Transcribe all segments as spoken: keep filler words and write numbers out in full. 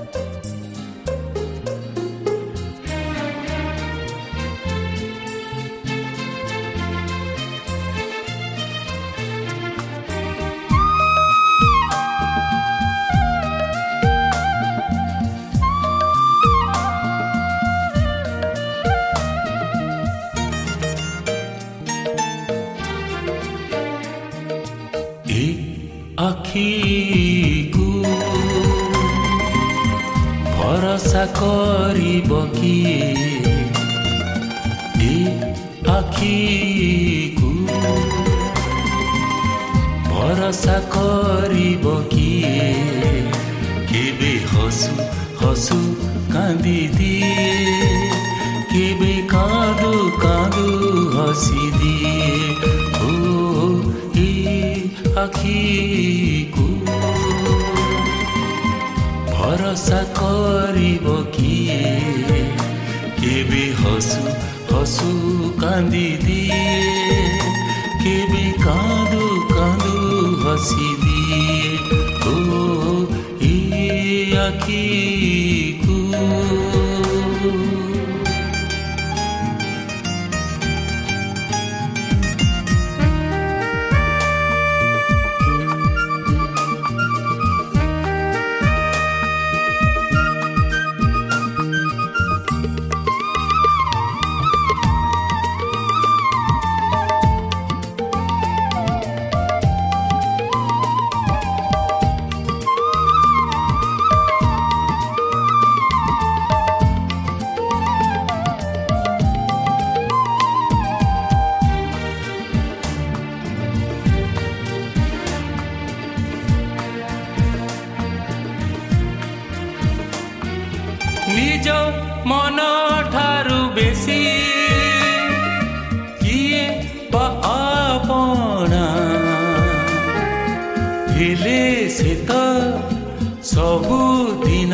आखिकु भरोसा करिब किए ए आखिकु भरोसा करिब किए केबे हसु हसु कांदी दिए केबे कादु कादु हसी दिए ओ ए आखिकु भरोसा करिब किए केबे हसु हसु कांदी दिए केबे कादु कादु हसी दिए ओ ए आखिकु निज मन ठारू बेसी किए आपना हेले से तो सबु दिन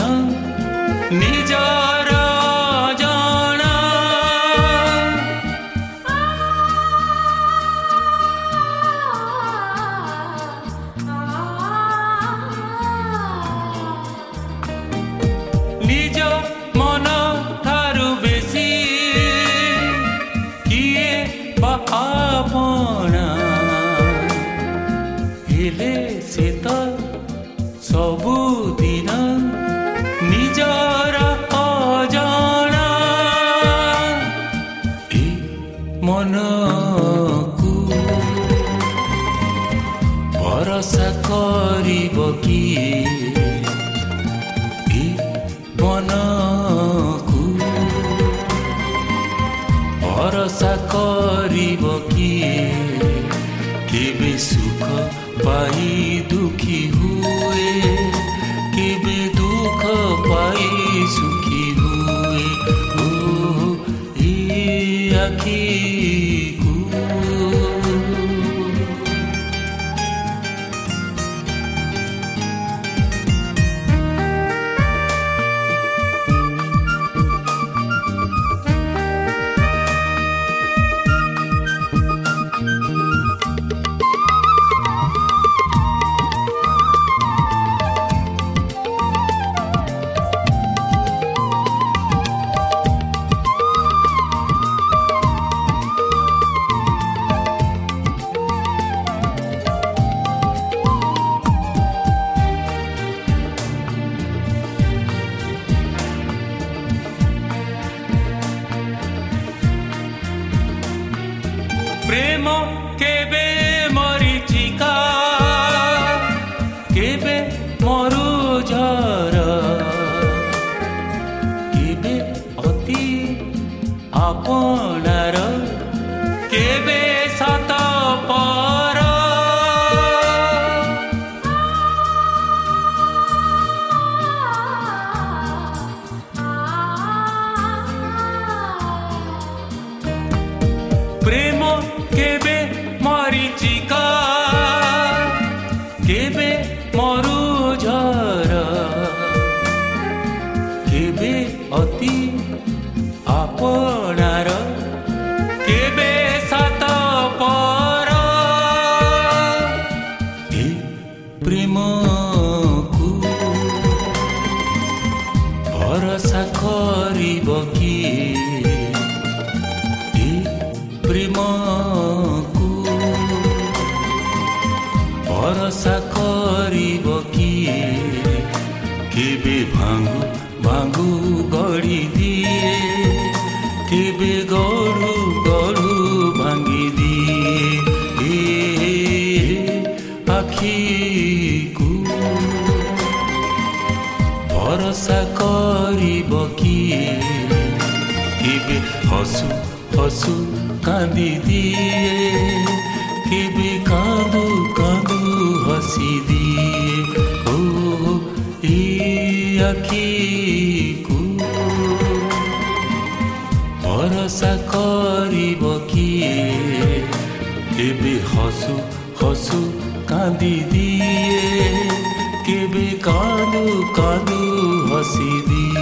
निजर जाना निज मन ठारू बेसी किए आपना हेले से तो सबु दिन निजर अजाना ए मन को भरोसा करिब किए मनकु भरोसा करिब किए केबे सुख पाई दुखी हुए केबे दुख पाई सुखी हुए ओ ए आखिकु प्रेम केबे मरीचिका केबे मरु झर केबे अति आपनार केबे सत पर प्रेम केबे मरीचिका केबे मरु झर केबे अति आपनार केबे सत पर ए प्रेम को କରିବ କିଏ ଏ ପ୍ରେମକୁ ଭରସା କରିବ କିଏ କେବେ ଭାଙ୍ଗୁ ଭାଙ୍ଗୁ ଗଢ଼ି ଦିଏ କେବେ ଗଢ଼ୁ ଗଢ଼ୁ ଭାଙ୍ଗି ଦିଏ ଏ ଆଖିକୁ ଭରସା କରିବ କିଏ କେବେ ହସୁ ହସୁ କାନ୍ଦି ଦିଏ କେବେ କାନ୍ଦୁ କାନ୍ଦୁ ହସି ଦିଏ ଓ ଏ ଆଖିକୁ ଭରସା କରିବ କିଏ କେବେ ହସୁ ହସୁ କାନ୍ଦି ଦିଏ କେବେ କାନ୍ଦୁ କାନ୍ଦୁ ହସି ଦିଏ।